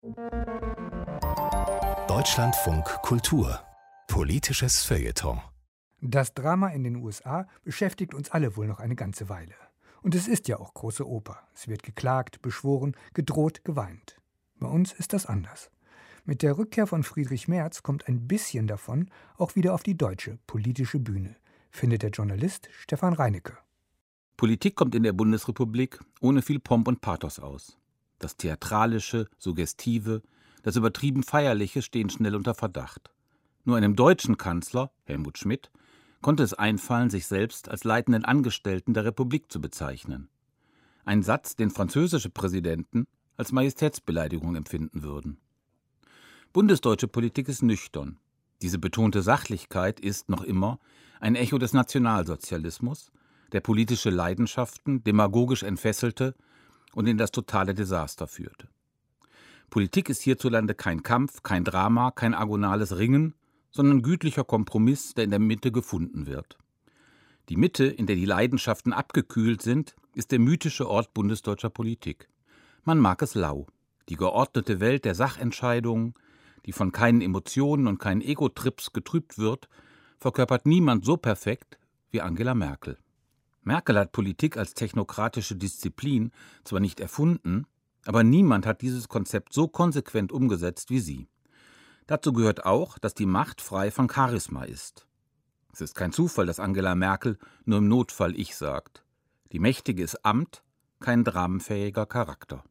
Deutschlandfunk Kultur. Politisches Feuilleton. Das Drama in den USA beschäftigt uns alle wohl noch eine ganze Weile. Und es ist ja auch große Oper. Es wird geklagt, beschworen, gedroht, geweint. Bei uns ist das anders. Mit der Rückkehr von Friedrich Merz kommt ein bisschen davon auch wieder auf die deutsche politische Bühne, findet der Journalist Stefan Reinecke. Politik kommt in der Bundesrepublik ohne viel Pomp und Pathos aus. Das Theatralische, Suggestive, das übertrieben Feierliche stehen schnell unter Verdacht. Nur einem deutschen Kanzler, Helmut Schmidt, konnte es einfallen, sich selbst als leitenden Angestellten der Republik zu bezeichnen. Ein Satz, den französische Präsidenten als Majestätsbeleidigung empfinden würden. Bundesdeutsche Politik ist nüchtern. Diese betonte Sachlichkeit ist noch immer ein Echo des Nationalsozialismus, der politische Leidenschaften demagogisch entfesselte und in das totale Desaster führte. Politik ist hierzulande kein Kampf, kein Drama, kein agonales Ringen, sondern gütlicher Kompromiss, der in der Mitte gefunden wird. Die Mitte, in der die Leidenschaften abgekühlt sind, ist der mythische Ort bundesdeutscher Politik. Man mag es lau. Die geordnete Welt der Sachentscheidungen, die von keinen Emotionen und keinen Ego-Trips getrübt wird, verkörpert niemand so perfekt wie Angela Merkel. Merkel hat Politik als technokratische Disziplin zwar nicht erfunden, aber niemand hat dieses Konzept so konsequent umgesetzt wie sie. Dazu gehört auch, dass die Macht frei von Charisma ist. Es ist kein Zufall, dass Angela Merkel nur im Notfall Ich sagt. Die Mächtige ist Amt, kein dramenfähiger Charakter.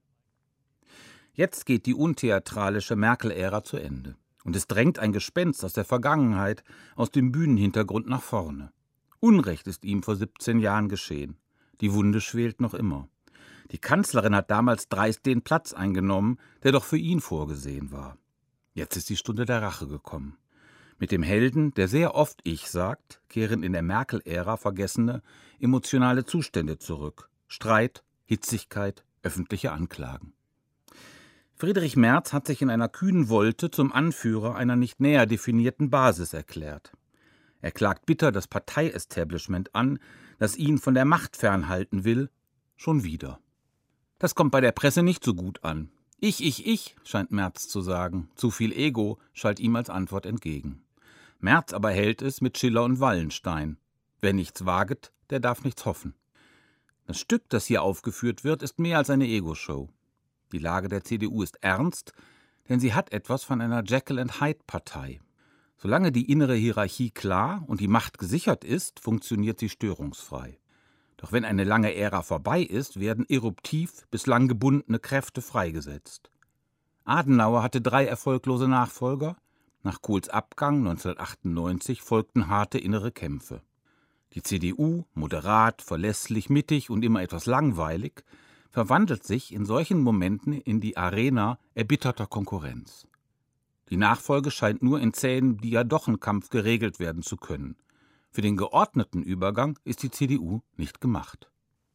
Jetzt geht die untheatralische Merkel-Ära zu Ende. Und es drängt ein Gespenst aus der Vergangenheit, aus dem Bühnenhintergrund nach vorne. Unrecht ist ihm vor 17 Jahren geschehen. Die Wunde schwelt noch immer. Die Kanzlerin hat damals dreist den Platz eingenommen, der doch für ihn vorgesehen war. Jetzt ist die Stunde der Rache gekommen. Mit dem Helden, der sehr oft Ich sagt, kehren in der Merkel-Ära vergessene emotionale Zustände zurück. Streit, Hitzigkeit, öffentliche Anklagen. Friedrich Merz hat sich in einer kühnen Wolte zum Anführer einer nicht näher definierten Basis erklärt. Er klagt bitter das Partei-Establishment an, das ihn von der Macht fernhalten will, schon wieder. Das kommt bei der Presse nicht so gut an. Ich, scheint Merz zu sagen. Zu viel Ego schallt ihm als Antwort entgegen. Merz aber hält es mit Schiller und Wallenstein. Wer nichts waget, der darf nichts hoffen. Das Stück, das hier aufgeführt wird, ist mehr als eine Ego-Show. Die Lage der CDU ist ernst, denn sie hat etwas von einer Jekyll-and-Hyde-Partei. Solange die innere Hierarchie klar und die Macht gesichert ist, funktioniert sie störungsfrei. Doch wenn eine lange Ära vorbei ist, werden eruptiv bislang gebundene Kräfte freigesetzt. Adenauer hatte 3 erfolglose Nachfolger. Nach Kohls Abgang 1998 folgten harte innere Kämpfe. Die CDU, moderat, verlässlich, mittig und immer etwas langweilig, verwandelt sich in solchen Momenten in die Arena erbitterter Konkurrenz. Die Nachfolge scheint nur in zähem Diadochenkampf geregelt werden zu können. Für den geordneten Übergang ist die CDU nicht gemacht.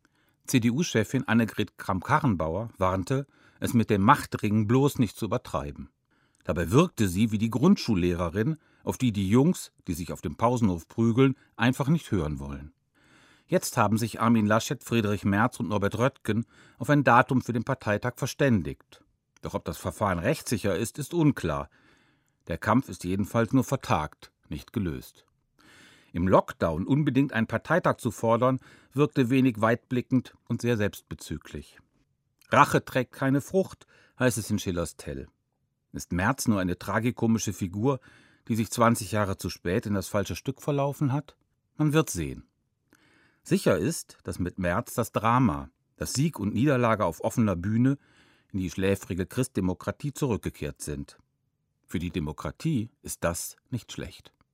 CDU-Chefin Annegret Kramp-Karrenbauer warnte, es mit dem Machtringen bloß nicht zu übertreiben. Dabei wirkte sie wie die Grundschullehrerin, auf die die Jungs, die sich auf dem Pausenhof prügeln, einfach nicht hören wollen. Jetzt haben sich Armin Laschet, Friedrich Merz und Norbert Röttgen auf ein Datum für den Parteitag verständigt. Doch ob das Verfahren rechtssicher ist, ist unklar. Der Kampf ist jedenfalls nur vertagt, nicht gelöst. Im Lockdown unbedingt einen Parteitag zu fordern, wirkte wenig weitblickend und sehr selbstbezüglich. Rache trägt keine Frucht, heißt es in Schillers Tell. Ist Merz nur eine tragikomische Figur, die sich 20 Jahre zu spät in das falsche Stück verlaufen hat? Man wird sehen. Sicher ist, dass mit Merz das Drama, das Sieg und Niederlage auf offener Bühne in die schläfrige Christdemokratie zurückgekehrt sind. Für die Demokratie ist das nicht schlecht.